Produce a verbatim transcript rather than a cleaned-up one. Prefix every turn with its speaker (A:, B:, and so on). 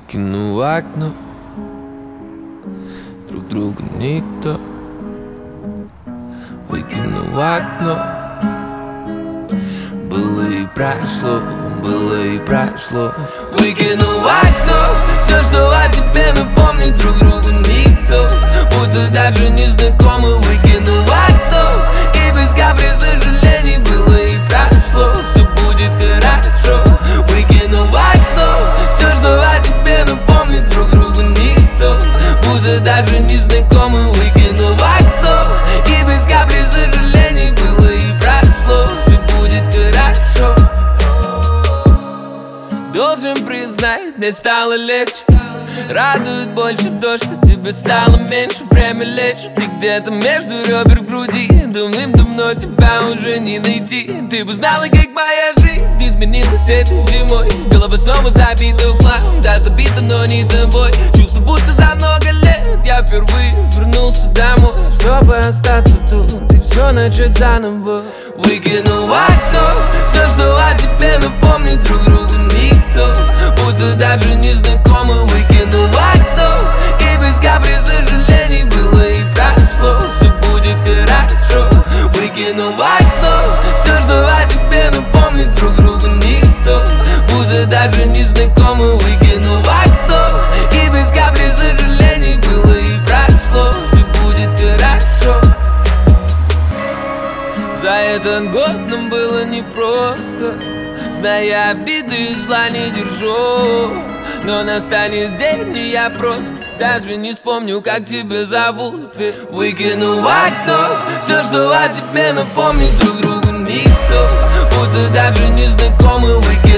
A: Выкину в окно, друг друга никто. Выкину в окно. Было и прошло, было и прошло. Выкину в окно все, что о тебе напомнит друг другу никто. Будто даже не знакомы. Выкину в окно, и без капли сожалений было и прошло. Все будет хорошо. Выкину в окно все, что о тебе напомнит друг другу никто. Будто даже не знакомы. Выкину в окно, и без капли сожалений было и прошло. Все будет хорошо. Должен признать, мне стало легче. Радует больше то, что тебе стало меньше. Время лечит, ты где-то между ребер в груди. Давным-давно тебя уже не найти. Ты бы знала, как моя жизнь изменилась этой зимой. Голова снова забита в хлам, да забита, но не тобой. Чувство, будто за много лет я впервые вернулся домой, чтобы остаться тут и все начать заново. Выкину в окно все, что о тебе напомнит друг другу никто. Будто даже не знакомы. Выкину в окно, и без капли сожалений было и прошло. Все будет хорошо. Выкину в окно все, что о тебе напомнит друг другу никто. Будто даже не знакомы. Выкину в окно, и без капли сожалений было и прошло. Все будет хорошо. За этот год нам было непросто, зная обиды и зла не держу. Но настанет день, и я просто даже не вспомню, как тебя зовут. Ведь выкину в окно все, что о тебе напомнит друг другу никто. Будто даже не знакомы. Выкину